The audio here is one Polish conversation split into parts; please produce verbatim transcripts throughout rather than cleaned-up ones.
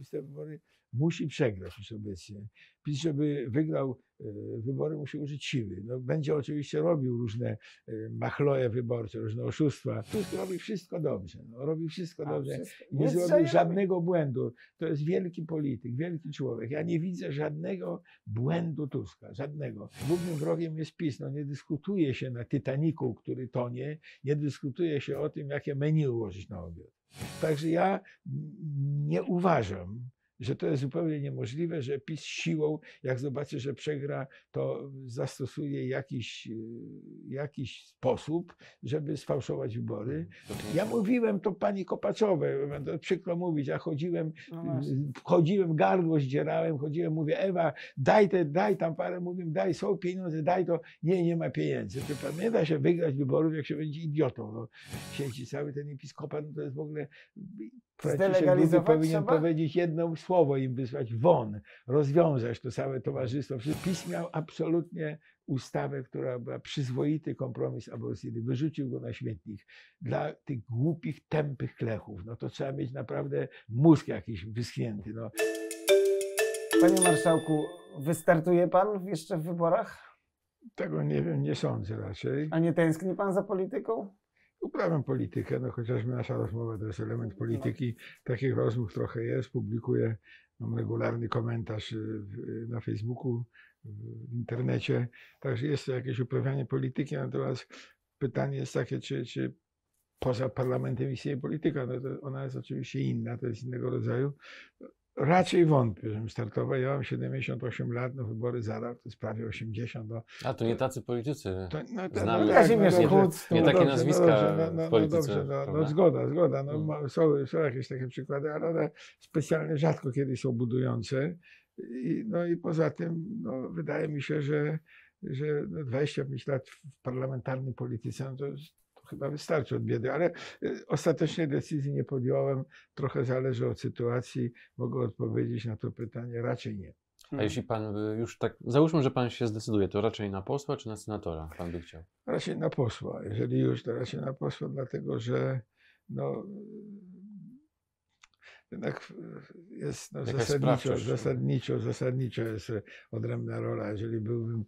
PiS te wybory musi przegrać już obecnie. PiS, żeby wygrał wybory, musi użyć siły. No, będzie oczywiście robił różne machloje wyborcze, różne oszustwa. Tusk robi wszystko dobrze. No, robi wszystko A, dobrze. wszystko. Nie Nic zrobił nie żadnego robi. błędu. To jest wielki polityk, wielki człowiek. Ja nie widzę żadnego błędu Tuska. Żadnego. Głównym wrogiem jest PiS. No, nie dyskutuje się na Titanicu, który tonie, nie dyskutuje się o tym, jakie menu ułożyć na obiad. Także ja nie uważam, że to jest zupełnie niemożliwe, że PiS siłą, jak zobaczy, że przegra, to zastosuje jakiś, jakiś sposób, żeby sfałszować wybory. Ja mówiłem to pani Kopaczowej, to przykro mówić, ja chodziłem, No chodziłem, gardło zdzierałem, chodziłem, mówię, Ewa, daj te, daj tam parę, mówię, daj, są pieniądze, daj to, nie, nie ma pieniędzy. To pamięta się wygrać wyborów, jak się będzie idiotą. No, siedzi cały ten episkopat, no to jest w ogóle... Zdelegalizować powinien trzeba? powiedzieć jedno słowo, im wysłać won, rozwiązać to całe towarzystwo. PiS miał absolutnie ustawę, która była przyzwoity kompromis aborcyjny. Wyrzucił go na śmietnik. Dla tych głupich, tępych klechów, no to trzeba mieć naprawdę mózg jakiś wyschnięty. No. Panie marszałku, wystartuje pan jeszcze w wyborach? Tego nie wiem, nie sądzę raczej. A nie tęskni pan za polityką? Uprawiam politykę, no chociażby nasza rozmowa to jest element polityki. Takich rozmów trochę jest, publikuję, mam regularny komentarz na Facebooku, w internecie, także jest to jakieś uprawianie polityki, natomiast pytanie jest takie, czy, czy poza parlamentem istnieje polityka, no to ona jest oczywiście inna, to jest innego rodzaju. Raczej wątpię, żebym startował. Ja mam siedemdziesiąt osiem lat, no wybory za rok, to jest prawie osiemdziesiąt. No. A to nie tacy politycy. To, no, to, Znamy. no, Kazimierz no, Chódz, nie no, takie dobrze, nazwiska no, dobrze, no, w no, polityce. No, dobrze, no, no, prawda? zgoda, zgoda. No, Hmm. są, są jakieś takie przykłady, ale one specjalnie rzadko kiedy są budujące. I, no i poza tym no, wydaje mi się, że, że dwadzieścia pięć lat w parlamentarnej polityce, no to chyba wystarczy od biedy, ale ostatecznie decyzji nie podjąłem. Trochę zależy od sytuacji. Mogę odpowiedzieć na to pytanie, raczej nie. A jeśli pan by już tak, załóżmy, że pan się zdecyduje, to raczej na posła czy na senatora pan by chciał? Raczej na posła. Jeżeli już, to raczej na posła, dlatego że no, jednak jest no, zasadniczo, zasadniczo, zasadniczo jest odrębna rola. Jeżeli byłbym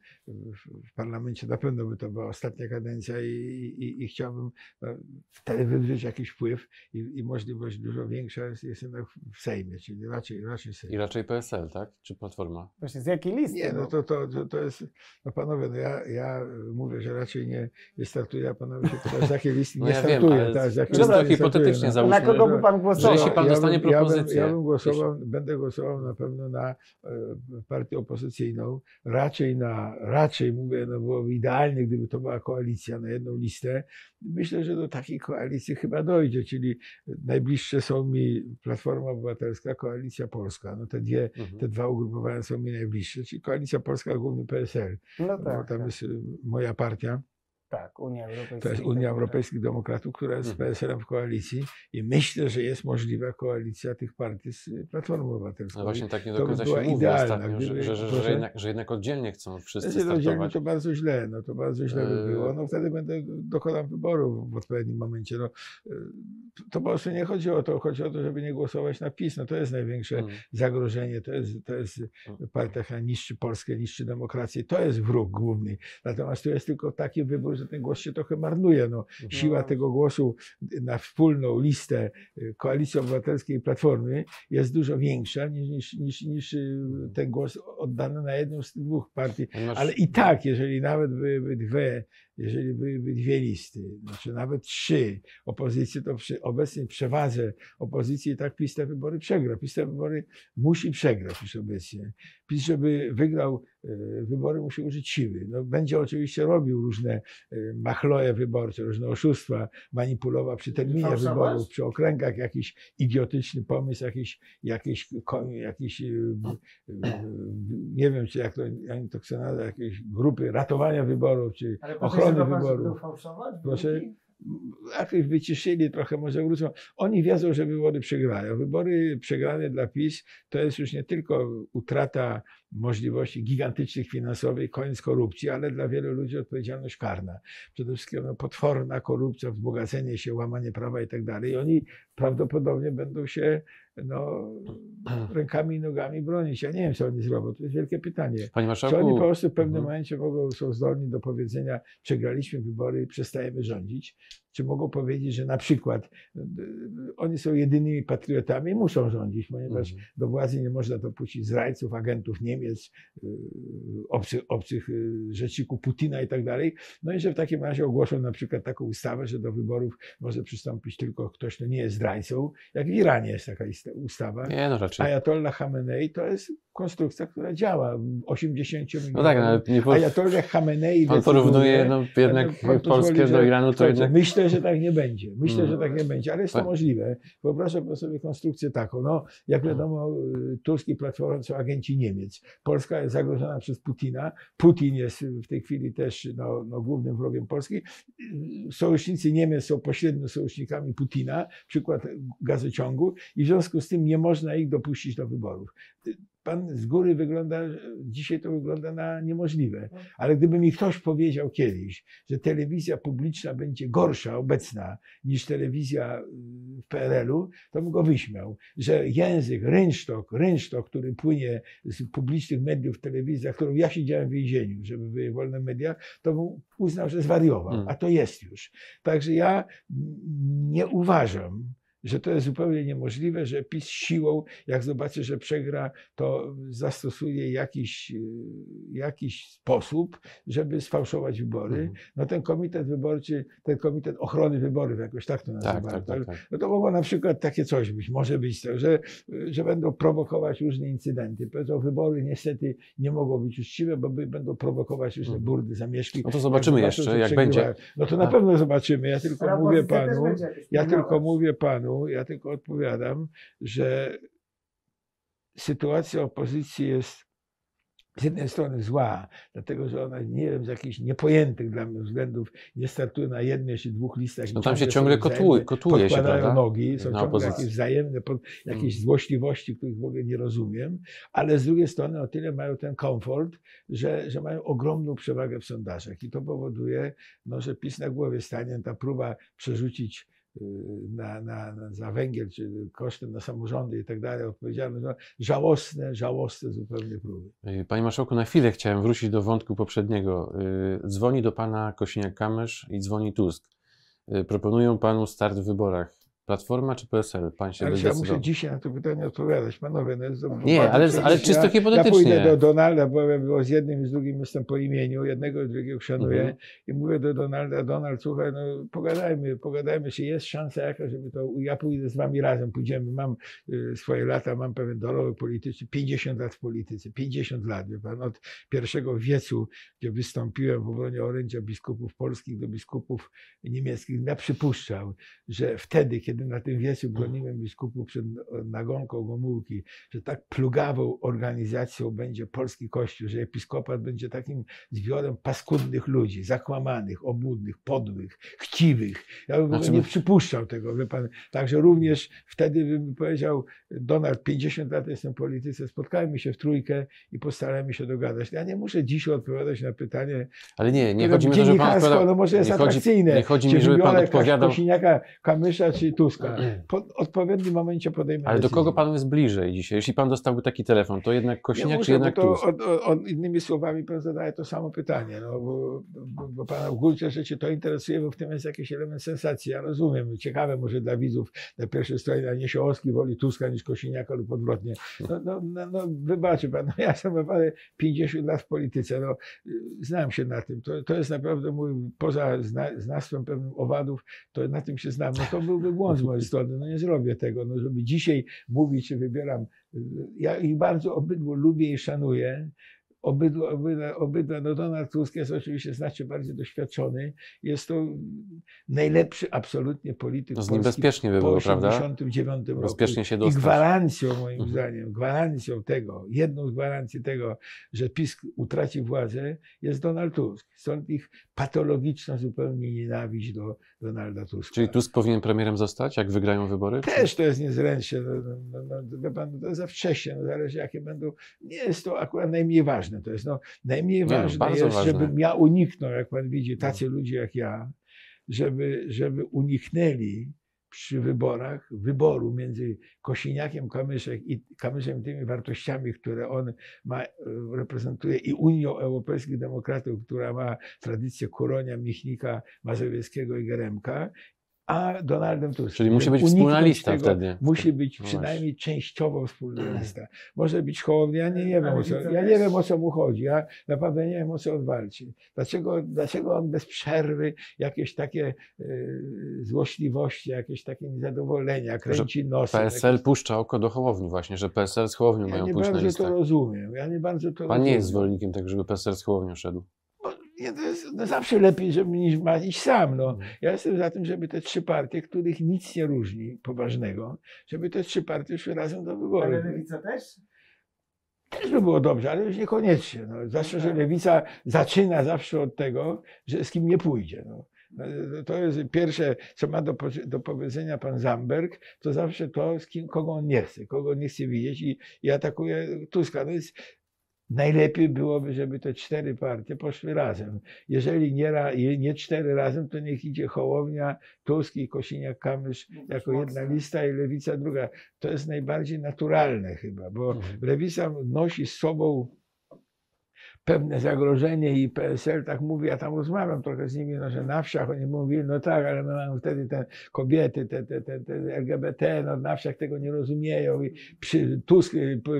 w parlamencie, na pewno by to była ostatnia kadencja i, i, i chciałbym no, wtedy wywrzeć jakiś wpływ i, i możliwość dużo większa jest, jest jednak w Sejmie, czyli raczej, raczej Sejm. I raczej P S L, tak? Czy Platforma? Właśnie, z jakiej listy? Nie, no to, to, to, to jest, no panowie, no ja, ja mówię, że raczej nie, nie startuję, a panowie się pytają, z jakiej listy No nie ja startuję. wiem, ale tak, z jakiej czysto listy nie hipotetycznie startuję, no. załóżmy, Na kogo by pan głosował? że jeśli pan ja dostanie bym, ja bym, propozycję. ja bym głosował, będę głosował na pewno na e, partię opozycyjną, raczej na, raczej mówię, no byłoby idealnie, gdyby to była koalicja na jedną listę. Myślę, że do takiej koalicji chyba dojdzie, czyli najbliższe są mi Platforma Obywatelska, Koalicja Polska. No te dwie, Mhm. te dwa ugrupowania są mi najbliższe, czyli Koalicja Polska, główny P S L. No No, tak, tam tak. jest moja partia. Tak, Unia Europejska. To jest Unia Europejskich Demokratów, która jest z P S L-em w koalicji i myślę, że jest możliwa koalicja tych partii z Platformą Obywatelską. No właśnie tak nie do To by końca była się mówi idealna, ostatnio, że, gdyby- że, że, że, proszę? jednak, że jednak oddzielnie chcą wszyscy Jeśli rozdzielmy, startować. to bardzo źle, no to bardzo źle by Yy. było. No wtedy będę dokonał wyborów w odpowiednim momencie. No, yy, to po prostu nie chodzi o to, chodzi o to, żeby nie głosować na PiS. No to jest największe Mhm. zagrożenie, to jest, to jest partia, która niszczy Polskę, niszczy demokrację. To jest wróg główny. Natomiast tu jest tylko taki wybór, że ten głos się trochę marnuje. No, siła No. tego głosu na wspólną listę Koalicji Obywatelskiej i Platformy jest dużo większa niż, niż, niż, niż ten głos oddany na jedną z tych dwóch partii. Ponieważ- Ale i tak, jeżeli nawet byłyby dwie, jeżeli byłyby dwie listy, znaczy nawet trzy opozycje, to przy obecnej przewadze opozycji i tak PiS te wybory przegra. PiS te wybory musi przegrać już obecnie. PiS, żeby wygrał wybory, musi użyć siły. No, będzie oczywiście robił różne machloje wyborcze, różne oszustwa, manipulował przy terminie Fałszować? wyborów, przy okręgach, jakiś idiotyczny pomysł, jakiś, jakiś, jakiś nie wiem, czy jak to, jak to chcę nazwać, jakieś grupy ratowania wyborów, czy ochrony wyborów. Proszę, jakoś wyciszyli trochę, może wrócą. Oni wiedzą, że wybory przegrają. Wybory przegrane dla PiS to jest już nie tylko utrata możliwości gigantycznych finansowych, koniec korupcji, ale dla wielu ludzi odpowiedzialność karna. Przede wszystkim no, potworna korupcja, wzbogacenie się, łamanie prawa i tak dalej. I oni prawdopodobnie będą się no, rękami i nogami bronić. Ja nie wiem, co oni zrobią. To jest wielkie pytanie. Panie Czy marszałku, oni po prostu w pewnym mhm. momencie mogą, są zdolni do powiedzenia, przegraliśmy wybory i przestajemy rządzić? Czy mogą powiedzieć, że na przykład y, y, oni są jedynymi patriotami i muszą rządzić, ponieważ Mhm. do władzy nie można dopuścić zdrajców, agentów Niemiec, y, obcych, obcych y, rzeczników Putina i tak dalej. No i że w takim razie ogłoszą na przykład taką ustawę, że do wyborów może przystąpić tylko ktoś, kto nie jest zdrajcą. Jak w Iranie jest taka ustawa. Nie, no raczej. Ayatollah Khamenei to jest konstrukcja, która działa. osiemdziesięciu No tak, no, ale nie po... Ayatollah Khamenei Pan porównuje no, jednak pan Polskę pozwoli, do że- Iranu, to Słuchajcie, jednak... Myślę, że tak nie będzie. Myślę, Mm. że tak nie będzie, ale jest to Pa- możliwe. Wyobrażam sobie konstrukcję taką. No, jak Mm. wiadomo, y, Tusk i Platforma są agenci Niemiec. Polska jest zagrożona przez Putina. Putin jest w tej chwili też no, no, głównym wrogiem Polski. Y, Sojusznicy Niemiec są pośrednio sojusznikami Putina, przykład gazociągu, i w związku z tym nie można ich dopuścić do wyborów. Y, Pan z góry wygląda, dzisiaj to wygląda na niemożliwe, ale gdyby mi ktoś powiedział kiedyś, że telewizja publiczna będzie gorsza, obecna, niż telewizja w P R L u, to bym go wyśmiał. Że język, rynsztok, rynsztok, który płynie z publicznych mediów w telewizji, za którą ja siedziałem w więzieniu, żeby były wolne media, to bym uznał, że zwariował, Mm. a to jest już. Także ja nie uważam, że to jest zupełnie niemożliwe, że PiS siłą, jak zobaczy, że przegra, to zastosuje jakiś, y, jakiś sposób, żeby sfałszować wybory. Mhm. No ten komitet wyborczy, ten komitet ochrony wyborów, jakoś tak to Tak, nazywają, tak, tak, tak. no to mogło na przykład takie coś być, może być tak, że, że będą prowokować różne incydenty. Powiedzą, wybory niestety nie mogą być uczciwe, bo by, będą prowokować różne Mhm. burdy, zamieszki. No to zobaczymy Jak zobaczą, jeszcze, że jak będzie. przegrywają. No to na Tak. pewno zobaczymy. Ja tylko Ale mówię opozycja też panu, będzie jakoś ja pilnować. tylko mówię panu, ja tylko odpowiadam, że sytuacja opozycji jest z jednej strony zła, dlatego że ona, nie wiem, z jakichś niepojętych dla mnie względów nie startuje na jednej czy dwóch listach. i No tam się sobie ciągle wzajemnie kotłuje- kotłuje się, podkładają prawda? nogi, są Na ciągle opozycji. jakieś wzajemne, pod, jakieś Mm. złośliwości, których w ogóle nie rozumiem, ale z drugiej strony o tyle mają ten komfort, że, że mają ogromną przewagę w sondażach i to powoduje, no, że PiS na głowie stanie, ta próba przerzucić Na, na, na, za węgiel, czy kosztem na samorządy i tak dalej, odpowiedzialne, no, żałosne, żałosne zupełnie próby. Panie marszałku, na chwilę chciałem wrócić do wątku poprzedniego. Y, Dzwoni do pana Kosiniak-Kamysz i dzwoni Tusk. Y, Proponują panu start w wyborach. Platforma czy P S L? Pan się Ale ja zdecydował. muszę dzisiaj na to pytanie odpowiadać. Panowie, no jest to Nie, bardzo ale- przecież ale czysto ja, hipotetycznie. Ja pójdę do Donalda, bo ja było z jednym i z drugim jestem po imieniu, jednego i drugiego szanuję Mhm. i mówię do Donalda, Donald, słuchaj, no pogadajmy, pogadajmy, czy jest szansa jakaś, żeby to, ja pójdę z wami razem, pójdziemy, mam y, swoje lata, mam pewien dorobek polityczny, pięćdziesiąt lat w polityce, pięćdziesiąt lat, wie pan, od pierwszego wiecu, gdzie wystąpiłem w obronie orędzia biskupów polskich do biskupów niemieckich, ja przypuszczał, że wtedy, kiedy na tym wiecu broniłem biskupów przed nagonką Gomułki, że tak plugawą organizacją będzie polski Kościół, że episkopat będzie takim zbiorem paskudnych ludzi, zakłamanych, obłudnych, podłych, chciwych. Ja bym Znaczy, nie my- przypuszczał tego, wie pan. Także również wtedy bym powiedział, Donald, pięćdziesiąt lat jestem w polityce, spotkajmy się w trójkę i postarajmy się dogadać. Ja nie muszę dzisiaj odpowiadać na pytanie, Ale nie, nie które chodzi mi o to, że pan dziennikarstwo, odpowiadał. no może jest nie chodzi, atrakcyjne. nie chodzi Czy mi, żeby pan wybiorę odpowiadał. Kosiniaka, Kamysza czy Tuska. Po odpowiednim momencie podejmę Ale do decyzję. kogo panu jest bliżej dzisiaj? Jeśli pan dostałby taki telefon, to jednak Nie Kosiniak muszę, czy jednak bo to Tusk? od, od, od, innymi słowami pan zadaje to samo pytanie, no, bo, bo, bo pana w gruncie rzeczy to interesuje, bo w tym jest jakiś element sensacji. Ja rozumiem, ciekawe może dla widzów na pierwszej stronie, a Niesiołowski woli Tuska niż Kosiniaka lub odwrotnie. No, no, no, no wybaczy pan, no, ja sam naprawdę pięćdziesiąt lat w polityce, no, znam się na tym. To, to jest naprawdę mój, poza zna, znawstwem pewnym owadów, to na tym się znam. No to byłby błąd z mojej strony, no nie zrobię tego, no żeby dzisiaj mówić, czy wybieram. Ja ich bardzo obydwu lubię i szanuję. Obydwa, obydwa, obydwa, no Donald Tusk jest oczywiście znacznie bardziej doświadczony. Jest to najlepszy absolutnie polityk No z nim polski bezpiecznie by po było, prawda? osiemdziesiątym dziewiątym roku. Bezpiecznie się I dostać. gwarancją, moim Mhm. zdaniem, gwarancją tego, jedną z gwarancji tego, że PiS utraci władzę, jest Donald Tusk. Stąd ich patologiczna zupełnie nienawiść do Donalda Tuska. Czyli Tusk powinien premierem zostać, jak wygrają wybory? Też to jest niezręcznie. No, no, no, no, wie pan, to jest za wcześnie, no, zależy jakie będą. Nie jest to akurat najmniej ważne. To jest no, najmniej no, ważne bardzo jest, ważne. żebym ja uniknął, jak pan widzi, tacy ludzie jak ja, żeby, żeby uniknęli przy wyborach, wyboru między Kosiniakiem Kamyszem i Kamyszem, tymi wartościami, które on ma, reprezentuje, i Unią Europejskich Demokratów, która ma tradycję Kuronia, Michnika, Mazowieckiego i Geremka, a Donaldem Tuskiem. Czyli musi być wspólna lista wtedy. Musi być no przynajmniej częściowo wspólna lista. Może być Hołownia, ja nie, nie wiem, o co, ja nie wiem, o co mu chodzi. Ja naprawdę nie wiem, o co on walczy. Dlaczego, dlaczego on bez przerwy jakieś takie y, złośliwości, jakieś takie niezadowolenia, kręci nosem. P S L jakieś... puszcza oko do Hołowni właśnie, że P S L z Hołownią ja mają nie pójść na bardzo listę. to rozumiem. Ja nie bardzo to Pan rozumiem. nie jest zwolennikiem tego, żeby P S L z Hołownią szedł. Nie, to jest no zawsze lepiej, żeby niż ma iść sam. No. Ja jestem za tym, żeby te trzy partie, których nic nie różni poważnego, żeby te trzy partie szły razem do wyborów. Ale Lewica też? Też by było dobrze, ale już niekoniecznie. No. Zwłaszcza, że Lewica zaczyna zawsze od tego, że z kim nie pójdzie. No. To jest pierwsze, co ma do, do powiedzenia pan Zandberg, to zawsze to, z kim, kogo on nie chce, kogo on nie chce widzieć i, i atakuje Tuska. No jest, najlepiej byłoby, żeby te cztery partie poszły razem. Jeżeli nie, nie cztery razem, to niech idzie Hołownia, Tusk i Kosiniak-Kamysz jako jedna lista i Lewica druga. To jest najbardziej naturalne chyba, bo Lewica nosi z sobą pewne zagrożenie i P S L tak mówi, ja tam rozmawiam trochę z nimi, no, że na wsiach oni mówili, no tak, ale my mamy wtedy te kobiety, te, te, te, te L G B T, no na wsiach tego nie rozumieją i przy, Tusk,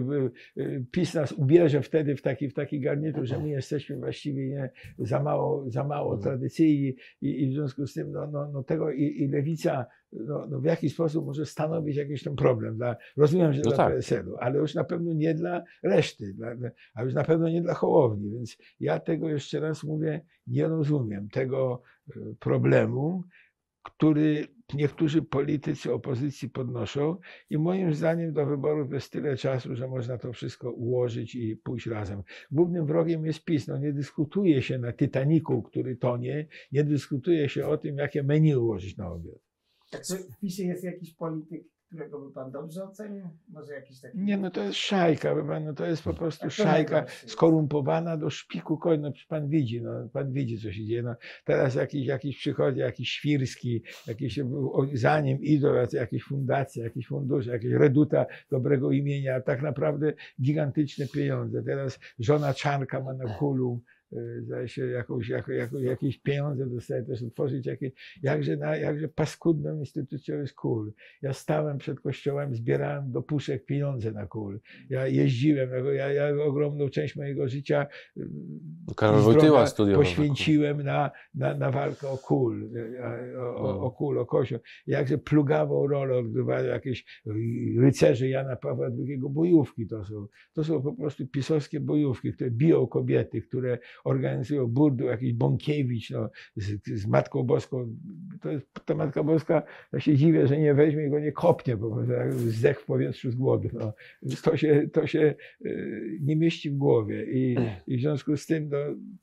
PiS nas ubierze wtedy w taki, w taki garnitur, że my jesteśmy właściwie nie, za mało, za mało tradycyjni i, i w związku z tym no, no, no tego i, i Lewica no, no w jaki sposób może stanowić jakiś ten problem. Dla, rozumiem, że no dla tak. P S L u, ale już na pewno nie dla reszty, dla, a już na pewno nie dla Hołowni. Więc ja tego jeszcze raz mówię, nie rozumiem tego problemu, który niektórzy politycy opozycji podnoszą i moim zdaniem do wyborów jest tyle czasu, że można to wszystko ułożyć i pójść razem. Głównym wrogiem jest PiS. No nie dyskutuje się na Titanicu, który tonie, nie dyskutuje się o tym, jakie menu ułożyć na obiad. Czy w PiSie jest jakiś polityk, którego by pan dobrze ocenił? Może jakiś taki... Nie, no to jest szajka, wie pan, no to jest po prostu to szajka skorumpowana do szpiku koń. No pan widzi, no pan widzi, co się dzieje. No, teraz jakiś, jakiś przychodzi, jakiś Świrski, jakiś, za nim idą jakieś fundacje, jakieś fundusze, jakieś reduta dobrego imienia, tak naprawdę gigantyczne pieniądze. Teraz żona Czarnka ma na kulu, zdaje się, jakąś, jako, jako, jakieś pieniądze dostaje też otworzyć, jakieś, jakże, na, jakże paskudną instytucją jest KUL. Ja stałem przed kościołem, zbierałem do puszek pieniądze na KUL. Ja jeździłem, ja, ja ogromną część mojego życia Karol Wojtyła studiował. poświęciłem na, na, na walkę o KUL, o, o, o KUL, o Kościół. Jakże plugawą rolę odgrywają jakieś rycerze Jana Pawła drugiego bojówki. To są, to są po prostu pisowskie bojówki, które biją kobiety, które organizują burdel, jakiś Bąkiewicz no, z, z Matką Boską. To jest, ta Matka Boska, ja się dziwię, że nie weźmie i go nie kopnie, bo zdech w powietrzu z głodu. No. Więc to się, to się y, nie mieści w głowie i, i w związku z tym no,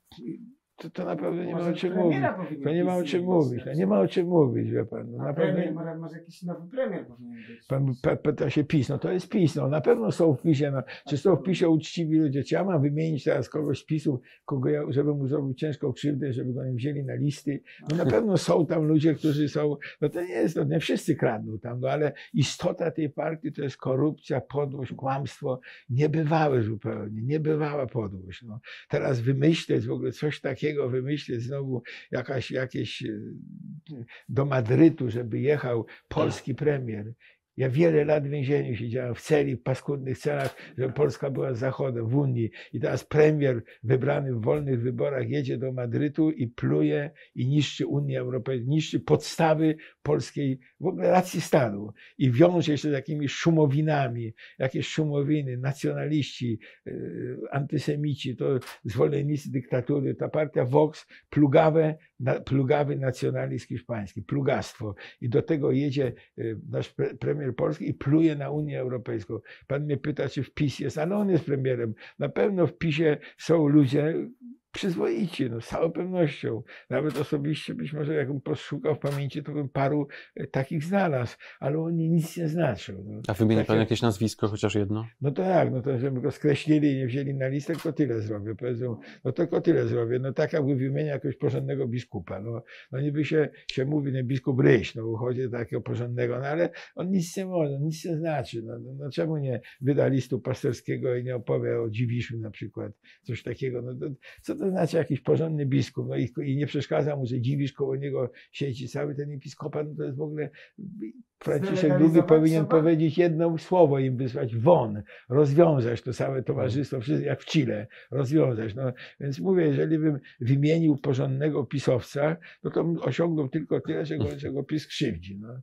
to, to naprawdę nie ma o czym mówić. To nie ma o czym mówić. No, nie ma o czym mówić, wie pan. No, A naprawdę... premier, może, może jakiś nowy premier powinien być. Pan pyta się PiS, no to jest PiS, no na pewno są w PiSie, no, czy są w PiSie uczciwi ludzie, czy ja mam wymienić teraz kogoś z PiSu, kogo ja, żeby mu zrobił ciężką krzywdę, żeby go nie wzięli na listy, no na pewno są tam ludzie, którzy są, no to nie jest, no nie wszyscy kradną tam, no ale istota tej partii to jest korupcja, podłość, kłamstwo, niebywałe zupełnie, niebywała podłość, no. Teraz wymyśleć w ogóle coś takiego, wymyśleć znowu jakaś, jakieś do Madrytu, żeby jechał polski premier. Ja wiele lat w więzieniu siedziałem, w celi, w paskudnych celach, żeby Polska była Zachodem, w Unii. I teraz premier wybrany w wolnych wyborach jedzie do Madrytu i pluje i niszczy Unię Europejską, niszczy podstawy polskiej w ogóle racji stanu. I wiąże się z jakimiś szumowinami, jakieś szumowiny, nacjonaliści, yy, antysemici, to zwolennicy dyktatury. Ta partia Vox, plugawe, na, plugawy nacjonalizm hiszpański, plugastwo. I do tego jedzie yy, nasz pre, premier Polski i pluje na Unię Europejską. Pan mnie pyta, czy w PiS jest, ale on jest premierem. Na pewno w PiSie są ludzie, Przyzwoici, no, z całą pewnością. Nawet osobiście być może jakbym poszukał w pamięci, to bym paru e, takich znalazł, ale oni nic nie znaczą. No. A wymieni pan Takie- jakieś nazwisko, chociaż jedno? No to jak, no to żeby go skreślili i nie wzięli na listę, tylko tyle zrobię. Powiedzą, no tylko tyle zrobię. No tak jakby wymieniał jakiegoś porządnego biskupa. No, no niby się, się mówi, no biskup Ryś, no uchodzi do takiego porządnego, no ale on nic nie może, nic nie znaczy. No, no, no czemu nie wyda listu pasterskiego i nie opowie o Dziwiszu na przykład, coś takiego. No to, co to znaczy jakiś porządny biskup? No i, i nie przeszkadza mu, że Dziwisz koło niego siedzi cały ten episkopat, no to jest w ogóle Franciszek drugi Zdelegalizować powinien trzeba? powiedzieć jedno słowo im wysłać, won, rozwiązać to całe towarzystwo, wszystko jak w Chile, rozwiązać. No, więc mówię, jeżeli bym wymienił porządnego pisowca, no to bym osiągnął tylko tyle, że go, że go PiS krzywdzi. No.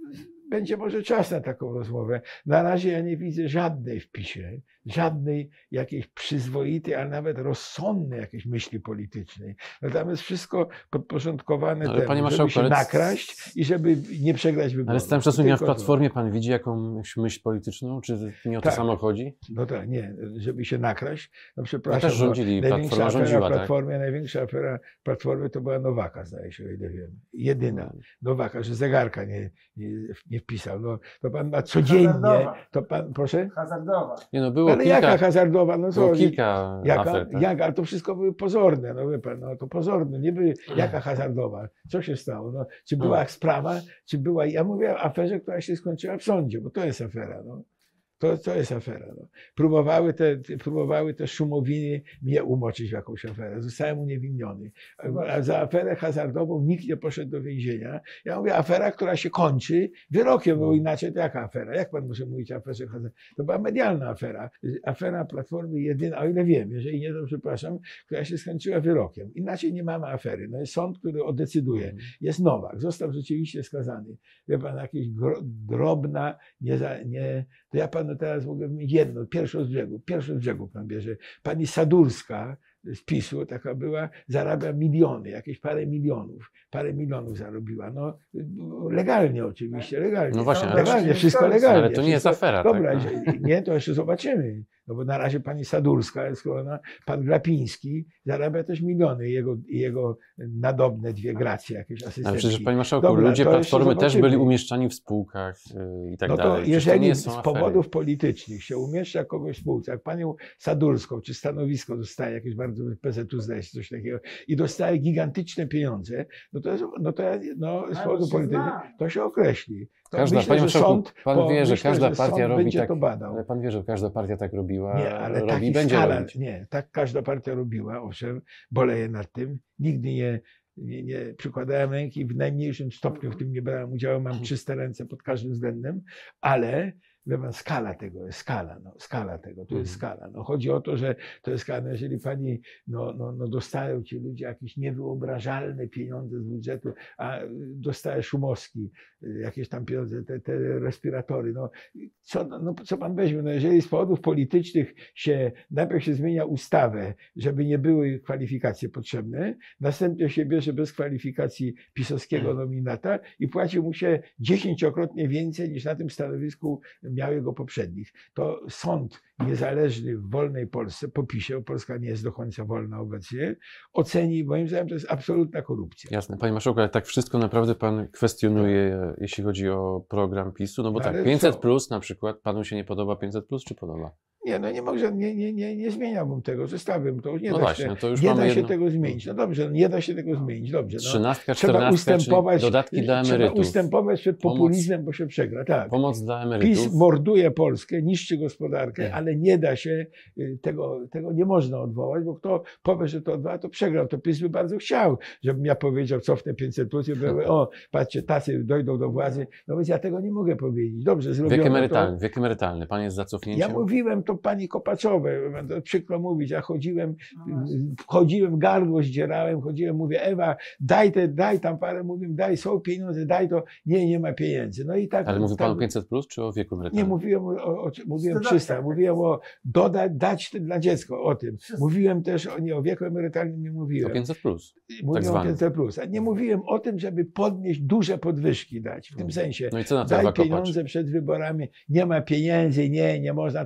Będzie może czas na taką rozmowę. Na razie ja nie widzę żadnej w PiSie, żadnej jakiejś przyzwoitej, a nawet rozsądnej jakiejś myśli politycznej. No tam jest wszystko podporządkowane No, ale temu, panie żeby marszałku, się ale- nakraść i żeby nie przegrać wyborów. Ale z całym szacunkiem, a w Tylko to. Platformie pan widzi jakąś myśl polityczną? Czy nie o to Tak. samo chodzi? No tak, nie, żeby się nakraść. No No przepraszam, też rządzili, no, największa Platforma afera rządziła, tak? Platformie, największa afera Platformy to była Nowaka, zdaje się, o ile wiem. Jedyna. Nowaka, że zegarka nie, nie, nie wpisał. No, to pan ma codziennie, Hazardowa. to pan, proszę? Hazardowa. Nie no, było Ale kilka, jaka hazardowa? No było co? kilka Jaka? afer, tak? Jak? Ale to wszystko były pozorne, no wie pan, no to pozorne, nie były, jaka hazardowa? Co się stało? No, czy była sprawa, czy była, ja mówię o aferze, która się skończyła w sądzie, bo to jest afera, no. To, to jest afera. No. Próbowały, te, te- próbowały te szumowiny mnie umoczyć w jakąś aferę. Zostałem uniewinniony. A za aferę hazardową nikt nie poszedł do więzienia. Ja mówię, afera, która się kończy wyrokiem, bo inaczej to jaka afera? Jak pan może mówić o aferze hazardowej? To była medialna afera. Afera Platformy jedyna, o ile wiem, jeżeli nie, to przepraszam, która się skończyła wyrokiem. Inaczej nie mamy afery. No jest sąd, który odecyduje. Jest Nowak. Został rzeczywiście skazany. Wie pan, jakaś gro, drobna, nie, za, nie to ja panu teraz mogę mieć jedno, pierwszą z brzegu, pierwszą z brzegu pan bierze. Pani Sadurska z PiSu, taka była, zarabia miliony, jakieś parę milionów, parę milionów zarobiła. No legalnie oczywiście, legalnie. No właśnie, ale- legalnie, wszystko legalnie. Ale to nie jest wszystko, afera, Dobra, tak? że- nie, to jeszcze zobaczymy. No bo na razie pani Sadurska jest ona, pan Glapiński zarabia też miliony i jego, i jego nadobne dwie gracje, jakieś Ale asystentki. przecież, panie marszałku, Dobra, ludzie to jeszcze Platformy też zobaczymy. byli umieszczani w spółkach yy, i tak No to dalej. Przecież to jeżeli nie są z afery. powodów politycznych się umieszcza kogoś w spółce, jak panią Sadurską, czy stanowisko dostaje jakieś bardzo P Z U zdaje się coś takiego i dostaje gigantyczne pieniądze, no to, jest, no to ja- no, z Ale powodów się politycznych zna. to się określi. To Każda, myślę, panie że marszałku, sąd, pan po- wie, że myślę, każda że partia sąd robi będzie tak, to badał. ale pan wie, że każda partia tak robiła, Nie, ale robi i taki będzie skala, robić. nie, tak każda partia robiła, owszem, boleję nad tym, nigdy nie, nie, nie przykładałem ręki, w najmniejszym stopniu w tym nie brałem udziału, mam czyste ręce pod każdym względem, ale wie pan, skala tego jest skala, no, skala tego, to jest Mhm. skala. No, chodzi o to, że to jest skala, no, jeżeli pani, no, no, no dostają ci ludzie jakieś niewyobrażalne pieniądze z budżetu, a y, dostaje Szumowski y, jakieś tam pieniądze, te, te respiratory, no co, no, co pan weźmie, no, jeżeli z powodów politycznych się, najpierw się zmienia ustawę, żeby nie były kwalifikacje potrzebne, następnie się bierze bez kwalifikacji pisowskiego nominata i płaci mu się dziesięciokrotnie więcej niż na tym stanowisku miał jego poprzednich. To sąd niezależny w wolnej Polsce, po PiSie, bo Polska nie jest do końca wolna obecnie, oceni, moim zdaniem to jest absolutna korupcja. Jasne. Panie marszałku, ale tak wszystko naprawdę pan kwestionuje, jeśli chodzi o program PiSu, no bo Ale tak, pięćset co? plus na przykład, panu się nie podoba pięćset plus, czy podoba? Nie, no nie może, nie, nie, nie, nie zmieniałbym tego, zostawiam to. Nie No da właśnie, się, no to już nie mamy da się jedno- tego zmienić. No dobrze, no nie da się tego zmienić, dobrze. No. Trzynastka, Trzeba czternastka, ustępować, czyli dodatki dla trzeba emerytów, ustępować przed Pomoc- populizmem, bo się przegra. Tak. pomoc dla emerytów. PiS morduje Polskę, niszczy gospodarkę, Nie. ale nie da się y, tego, tego nie można odwołać, bo kto powie, że to odwoła, to przegrał. To PiS by bardzo chciał, żebym ja powiedział, cofnę pięćset plus i mówię, o, patrzcie, tacy dojdą do władzy. No więc ja tego nie mogę powiedzieć. Dobrze, zrobiono Wiek to. emerytalny, wiek emerytalny. Pan jest za Ja cofnięciem? mówiłem to pani Kopaczowej, to przykro mówić, ja chodziłem, No właśnie. chodziłem, gardło zdzierałem, chodziłem, mówię, Ewa, daj te, daj tam parę, mówię, daj, są pieniądze, daj to, nie, nie ma pieniędzy. No i tak. Ale mówi tak, pan o pięćset plus, czy o wieku nie emerytalnym? mówiłem o, o, o mówiłem dodatkach. trzysta, mówiłem o dodać, dać dla dziecka, o tym. Wszystko. Mówiłem też o, nie, o wieku emerytalnym nie O mówiłem. pięćset plus. Mówiłem o zwanym. pięćset plus, a nie mówiłem o tym, żeby podnieść duże podwyżki dać, w tym sensie. No i co na to Daj Ewa Kopacz? pieniądze przed wyborami, nie ma pieniędzy, nie, nie można, tam nic nie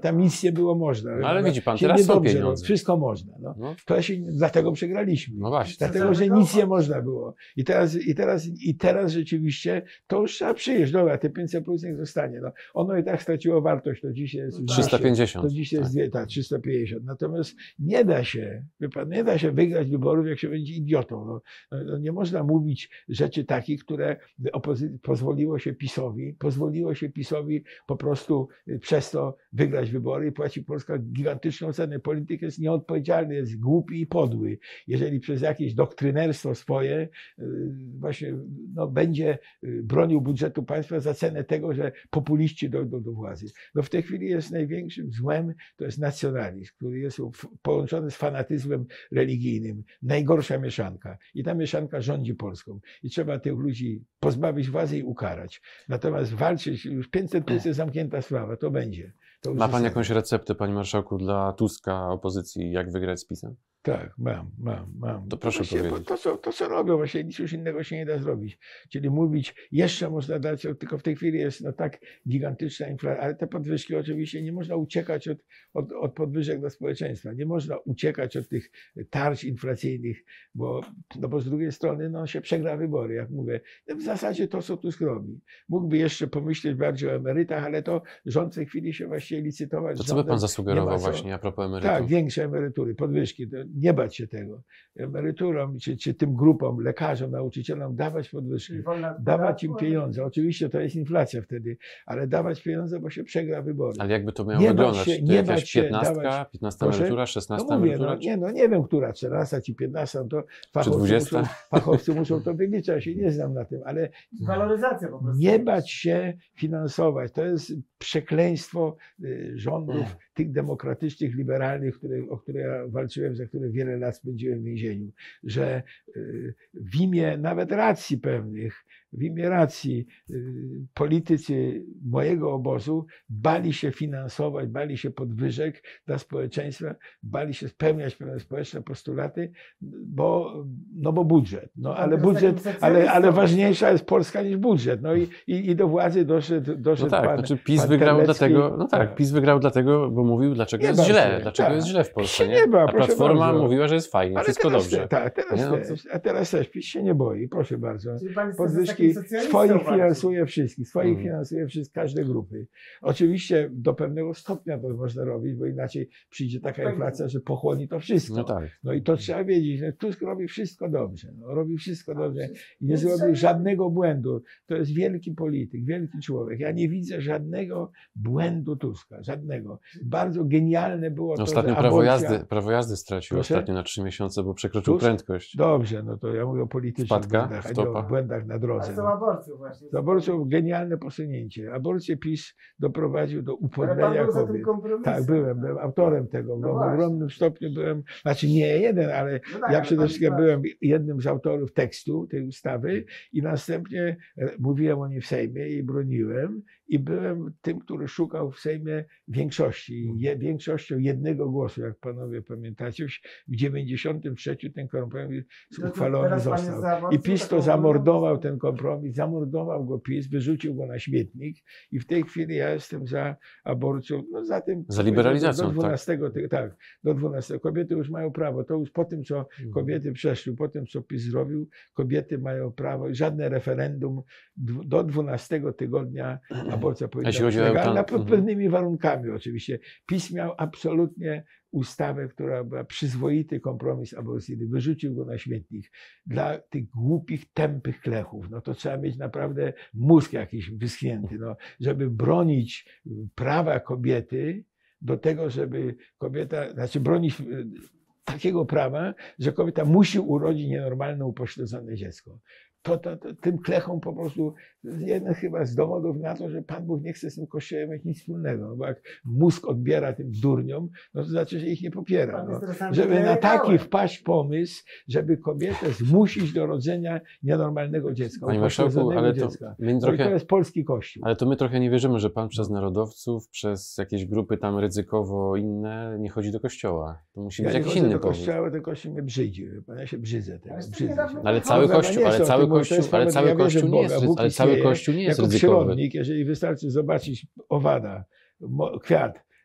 nie było można. No, ale no, widzi pan, się teraz są niedobrze pieniądze. robi. Wszystko można. No. No. To się, dlatego przegraliśmy. No właśnie. Dlatego, że nic nie można było. I teraz, i teraz, i teraz rzeczywiście to już trzeba przyjść. Dobra, te pięćset plus niech zostanie. No, ono i tak straciło wartość. To dzisiaj jest trzysta pięćdziesiąt. To dzisiaj jest tak. dwie, tak, trzysta pięćdziesiąt. Natomiast nie da się, wie pan, nie da się wygrać wyborów, jak się będzie idiotą. No, no, nie można mówić rzeczy takich, które opozy- pozwoliło się PiS-owi, pozwoliło się PiS-owi po prostu przez to wygrać wybory i płaci Polska gigantyczną cenę. Polityk jest nieodpowiedzialny, jest głupi i podły. Jeżeli przez jakieś doktrynerstwo swoje właśnie no, będzie bronił budżetu państwa za cenę tego, że populiści dojdą do władzy. No w tej chwili jest największym złem, to jest nacjonalizm, który jest połączony z fanatyzmem religijnym. Najgorsza mieszanka. I ta mieszanka rządzi Polską. I trzeba tych ludzi pozbawić władzy i ukarać. Natomiast walczyć, już pięćset plus jest zamknięta sprawa, to będzie. To już Ma pan jest- jakąś receptę, panie marszałku, dla Tuska, opozycji, jak wygrać z PiS-em? Tak, mam, mam, mam. To proszę Właśnie, bo powiedzieć. To co, to, co robią, właśnie nic już innego się nie da zrobić. Czyli mówić, jeszcze można dać, tylko w tej chwili jest no, tak gigantyczna inflacja, ale te podwyżki oczywiście nie można uciekać od, od, od podwyżek dla społeczeństwa. Nie można uciekać od tych tarcz inflacyjnych, bo, no bo z drugiej strony no, się przegra wybory, jak mówię. W zasadzie to, co Tusk robi. Mógłby jeszcze pomyśleć bardziej o emerytach, ale to rząd w tej chwili się właściwie licytować. To z co by rządem pan nie zasugerował ma co. właśnie a propos emerytów? Tak, większe emerytury, podwyżki. To nie bać się tego. Emeryturom, czy, czy tym grupom, lekarzom, nauczycielom dawać podwyżki, Czyli wolna dawać im podatku, pieniądze. Oczywiście to jest inflacja wtedy, ale dawać pieniądze, bo się przegra wybory. Ale jakby to miało Nie bać wyglądać? się- To nie jakaś bać się piętnastka, dawać- piętnasta Proszę? emerytura, No szesnasta mówię, emerytura? no, nie, no nie wiem, która, czternasta czy piętnasta, to fachowcy dwudziesta? muszą, fachowcy muszą to wyliczać, ja się nie znam na tym, ale Waloryzacja po prostu. nie bać się finansować. To jest przekleństwo y, rządów tych demokratycznych, liberalnych, które, o które ja walczyłem, za które wiele lat spędziłem w więzieniu, że y, w imię nawet racji pewnych, w imię racji y, politycy mojego obozu bali się finansować, bali się podwyżek dla społeczeństwa, bali się spełniać pewne społeczne postulaty, bo, no bo budżet. No, ale teraz takim budżet, ale, ale socjalistą. ważniejsza jest Polska niż budżet. No i, i, i do władzy doszedł, No doszedł tak, pan, znaczy PiS pan wygrał Terlecki. dlatego, no tak, Tak. PiS wygrał dlatego, bo mówił, dlaczego Nie jest bał źle, się, dlaczego tak. jest źle w Polsce, się nie? nie ba, A proszę Platforma bardzo. mówiła, że jest fajnie, Ale wszystko teraz dobrze. Te, tak, teraz, Nie, no też, a teraz też PiS się nie boi, proszę bardzo. Czyli pan jest Podwyżki takim socjalistą swoich bardziej. finansuje wszystkich, swoich Mhm. finansuje wszystkich, każde grupy. Oczywiście do pewnego stopnia to można robić, bo inaczej przyjdzie taka Pewnie. inflacja, że pochłoni to wszystko. No tak. No i to trzeba wiedzieć, że Tusk robi wszystko dobrze. No, robi wszystko dobrze i nie No zrobił trzeba- żadnego błędu. To jest wielki polityk, wielki człowiek. Ja nie widzę żadnego błędu Tuska, żadnego. Bardzo genialne było to, Ostatnio że prawo aborcja- jazdy, prawo jazdy stracił Proszę? ostatnio na trzy miesiące, bo przekroczył Tusk? prędkość. Dobrze, no to ja mówię o politycznych Wpadka, błędach, a nie stopa. o błędach na drodze. Ale są No. aborców właśnie. Z aborcją genialne posunięcie. Aborcję PiS doprowadził do Ale pan upodlenia był za tym kobiet. kompromisem. Tak, byłem, byłem autorem tego. No w właśnie. ogromnym stopniu byłem, znaczy nie jeden, ale No tak, ja ale przede pan wszystkim jest byłem jednym z autorów tekstu tej ustawy i następnie e, mówiłem o niej w Sejmie i broniłem i byłem tym, który szukał w Sejmie większości, je, większością jednego głosu, jak panowie pamiętacie. W dziewięćdziesiątym trzecim ten kompromis To- to uchwalony teraz pan jest został. za aborcją, I PiS to taką zamordował wolną- ten kompromis, zamordował go PiS, wyrzucił go na śmietnik i w tej chwili ja jestem za aborcją, no za tym... Za liberalizacją, do tak. dwunastego, ty- tak, do dwunastego. Kobiety już mają prawo, to już po tym, co Mhm. kobiety przeszły, po tym, co PiS zrobił, kobiety mają prawo i żadne referendum dw- do dwunastego tygodnia aborcja powinna jeśli być chodzi o legalna, eutan- pod mhm. pewnymi warunkami oczywiście. PiS miał absolutnie ustawę, która była przyzwoity kompromis aborcyjny. Wyrzucił go na śmietnik. Dla tych głupich, tępych klechów, no to trzeba mieć naprawdę mózg jakiś wyschnięty, no, żeby bronić prawa kobiety do tego, żeby kobieta, znaczy bronić y, takiego prawa, że kobieta musi urodzić nienormalne, upośledzone dziecko. To, to, to tym klechom po prostu jeden chyba z dowodów na to, że Pan Bóg nie chce z tym Kościołem mieć nic wspólnego. No bo jak mózg odbiera tym durniom, no to znaczy, że ich nie popiera. Pan No. jest interesantny Żeby na taki klerykałem. wpaść pomysł, żeby kobietę zmusić do rodzenia nienormalnego dziecka, Panie marszałku, upośledzonego ale to, dziecka. my No i to trochę, jest polski Kościół. ale to my trochę nie wierzymy, że pan przez narodowców, przez jakieś grupy tam ryzykowo inne nie chodzi do kościoła. To musi Ja być nie jakiś chodzę inny do powód. kościoła, ten Kościół mnie brzydzi. wie Pan, ja się brzydzę tego. Ale to Brzydzę niedawno się. No ale No, cały Dobra, no kościół, nie ale są, cały to może kościół, jest ale nawet- cały ja wierzę kościół w nie Boga, jest, Bóg ale cały istnieje. kościół nie jest Jako ryzykowy. przyrodnik, jeżeli wystarczy zobaczyć owada, mo- kwiat,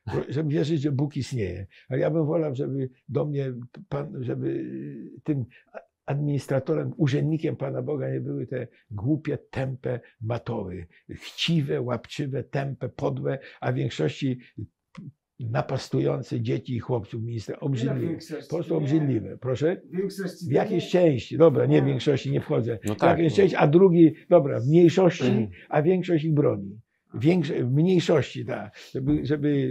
żeby wierzyć, że Bóg istnieje. Ale ja bym wolał, żeby do mnie pan, żeby tym administratorem, urzędnikiem Pana Boga nie były te głupie, tępe matoły. Chciwe, łapczywe, tępe, podłe, a w większości napastujące dzieci i chłopców ministra. Obrzydliwe. Po prostu obrzydliwe. Proszę? Większości W jakiejś części. Dobra, nie w większości, nie wchodzę. No W tak, jakiejś no. części, a drugi, dobra, w mniejszości, a większość ich broni. Większe, w mniejszości, tak. Żeby, żeby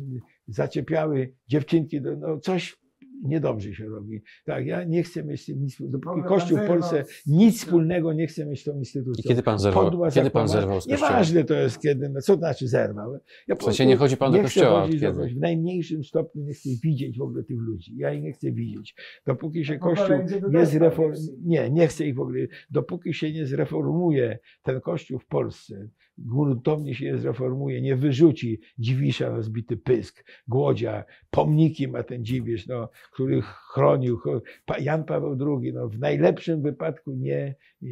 zaczepiały dziewczynki, do, no coś niedobrze się robi. Tak, ja nie chcę mieć z tym nic, dopóki Mogę Kościół w pan Polsce zerwać. nic wspólnego nie chce mieć z tą instytucją. I kiedy pan zerwał, Podła, kiedy pan zakłamana. zerwał z Kościołem? Nieważne to jest kiedy, no co to znaczy zerwał. Ja po W sensie prostu nie chodzi pan do nie chcę kościoła chodzić do od kiedy? kogoś. W najmniejszym stopniu nie chcę widzieć w ogóle tych ludzi. Ja ich nie chcę widzieć. Dopóki się A Kościół pokolenie to nie też zreformuje, tak nie, nie chcę ich w ogóle, dopóki się nie zreformuje ten Kościół w Polsce, gruntownie się nie zreformuje, nie wyrzuci Dziwisza na zbity pysk, Głodzia, pomniki ma ten Dziwisz, no, który chronił, Jan Paweł drugi, no, w najlepszym wypadku nie,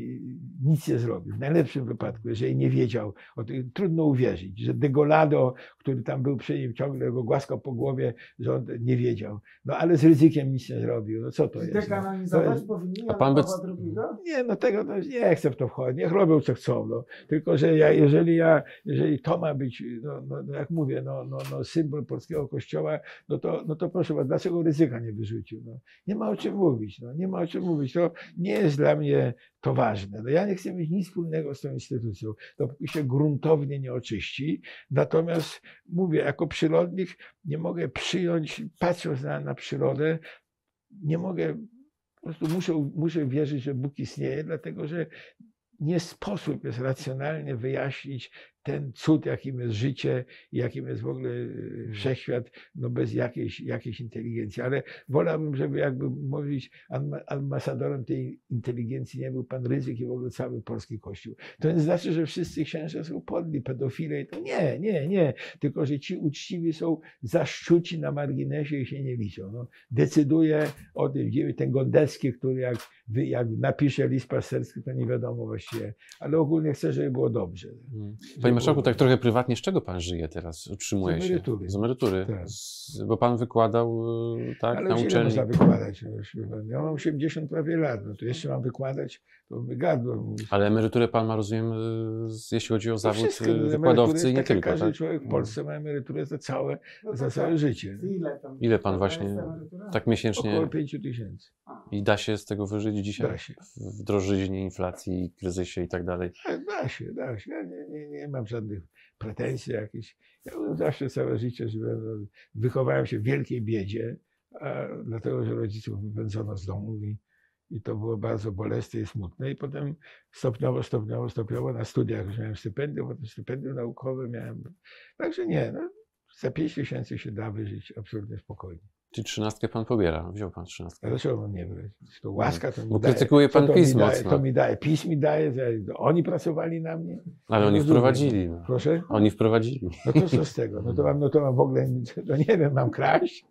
nic nie zrobił, w najlepszym wypadku, jeżeli nie wiedział, o tym, trudno uwierzyć, że De Golado, który tam był przy nim, ciągle go głaskał po głowie, że on nie wiedział, no ale z Rydzykiem nic nie zrobił, no co to jest? No? Dekanonizować powinni A Jana pan by- Pawła drugiego? Nie, no tego to nie chcę w to wchodzić, niech robią co chcą, no. Tylko że ja, jeżeli ja, jeżeli to ma być, no, no, no jak mówię, no, no, no, symbol polskiego kościoła, no to, no to proszę was, dlaczego Rydzyka nie wyrzucił? No, nie ma o czym mówić, no, nie ma o czym mówić, to nie jest dla mnie to ważne. No, ja nie chcę mieć nic wspólnego z tą instytucją, dopóki się gruntownie nie oczyści, natomiast mówię, jako przyrodnik nie mogę przyjąć, patrząc na, na przyrodę, nie mogę, po prostu muszę, muszę wierzyć, że Bóg istnieje, dlatego że nie sposób jest racjonalnie wyjaśnić ten cud, jakim jest życie i jakim jest w ogóle wszechświat, no bez jakiejś, jakiejś inteligencji. Ale wolałbym, żeby jakby mówić, ambasadorem tej inteligencji nie był pan Rydzyk i w ogóle cały polski Kościół. To nie znaczy, że wszyscy księża są podli, pedofile i to nie, nie, nie. Tylko, że ci uczciwi są zaszczuci na marginesie i się nie liczą. No, decyduje o tym ten Gondecki, który jak, wy, jak napisze list pasterski, to nie wiadomo właściwie. Ale ogólnie chcę, żeby było dobrze. Hmm. Panie marszałku, tak trochę prywatnie, z czego pan żyje teraz? Utrzymuje Z emerytury. się? Z emerytury. Tak. Z, bo pan wykładał, tak, Ale na ile uczelni. można wykładać? Ja mam osiemdziesiąt prawie lat, no to jeszcze mam wykładać, to wygadłem. Ale emeryturę pan ma, rozumiem, z- jeśli chodzi o zawód Wszystko, no, wykładowcy i nie tak jak tylko, każdy tak? człowiek w Polsce ma emeryturę za całe, No za to całe tak. życie. Ile tam? Ile pan Jaka właśnie, jest emerytura? tak miesięcznie, Około pięciu tysięcy. i da się z tego wyżyć dzisiaj Da się. w drożyźnie, inflacji, kryzysie i tak dalej? Tak, da się, da się. Ja nie, nie, nie mam żadnych pretensji jakichś. Ja byłem zawsze całe życie żyłem, no, wychowałem się w wielkiej biedzie, a dlatego, że rodziców wypędzono z domu i, i to było bardzo bolesne i smutne. I potem stopniowo, stopniowo, stopniowo na studiach już miałem stypendium, potem stypendium naukowe miałem. Także nie, no, za pięć tysięcy się da wyżyć absolutnie spokojnie. Czyli trzynastkę pan pobiera, wziął pan A trzynastkę. dlaczego mam nie brać? To łaska to mi Bo daje. krytykuje pan Co to PiS mi daje? mocno. To mi daje. PiS mi daje, że oni pracowali na mnie. Ale oni Rozumiem. wprowadzili. No. Proszę? Oni wprowadzili. No to co z tego? No to mam, no to mam w ogóle, no nie wiem, mam kraść?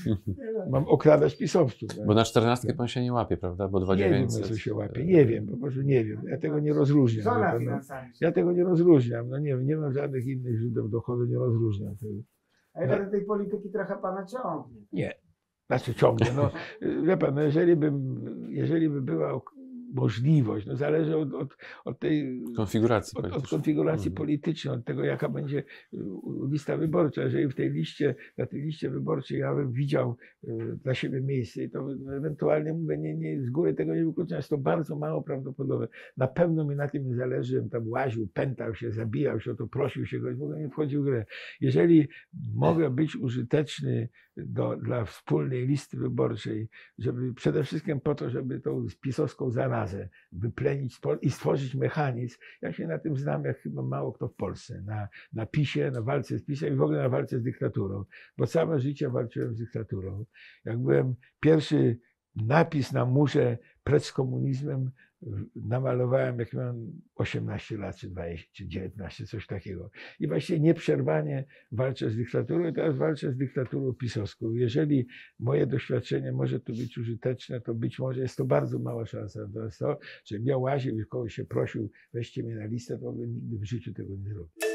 Mam okradać pisowców. Bo na czternastkę pan się nie łapie, prawda? Bo dwa Nie wiem, dziewięćset. na co się łapie. Nie wiem, po prostu nie wiem. Ja tego nie rozróżniam. Żona No, finansami. ja tego nie rozróżniam. No nie wiem, nie mam żadnych innych źródeł dochodu, nie rozróżniam tego. A jednak do tej polityki trochę pana ciągnie. Nie. Znaczy ciągle. No, wie pan, no jeżeli, bym, jeżeli by była możliwość, no zależy od, od, od tej Konfiguracji od, od politycznej. konfiguracji Mhm. politycznej, od tego, jaka będzie y, lista wyborcza. Jeżeli w tej liście, na tej liście wyborczej ja bym widział y, dla siebie miejsce, i to no, ewentualnie mówię, nie, nie, z góry tego nie wykluczam, jest to bardzo mało prawdopodobne. Na pewno mi na tym nie zależy, żebym tam łaził, pętał się, zabijał się o to, prosił się goś, w ogóle nie wchodził w grę. Jeżeli mogę być użyteczny do, dla wspólnej listy wyborczej, żeby przede wszystkim po to, żeby tą pisowską zarazę wyplenić spo- i stworzyć mechanizm. Ja się na tym znam, jak chyba mało kto w Polsce. Na, na PiSie, na walce z PiSem i w ogóle na walce z dyktaturą. Bo całe życie walczyłem z dyktaturą. Jak byłem pierwszy napis na murze precz z komunizmem, namalowałem, jak miałem osiemnaście lat, czy dwadzieścia, czy dziewiętnaście, coś takiego. I właśnie nieprzerwanie walczę z dyktaturą i teraz walczę z dyktaturą pisowską. Jeżeli moje doświadczenie może tu być użyteczne, to być może jest to bardzo mała szansa. Natomiast to, że ja łaził i kogoś się prosił, weźcie mnie na listę, to w ogóle nigdy w życiu tego nie zrobię.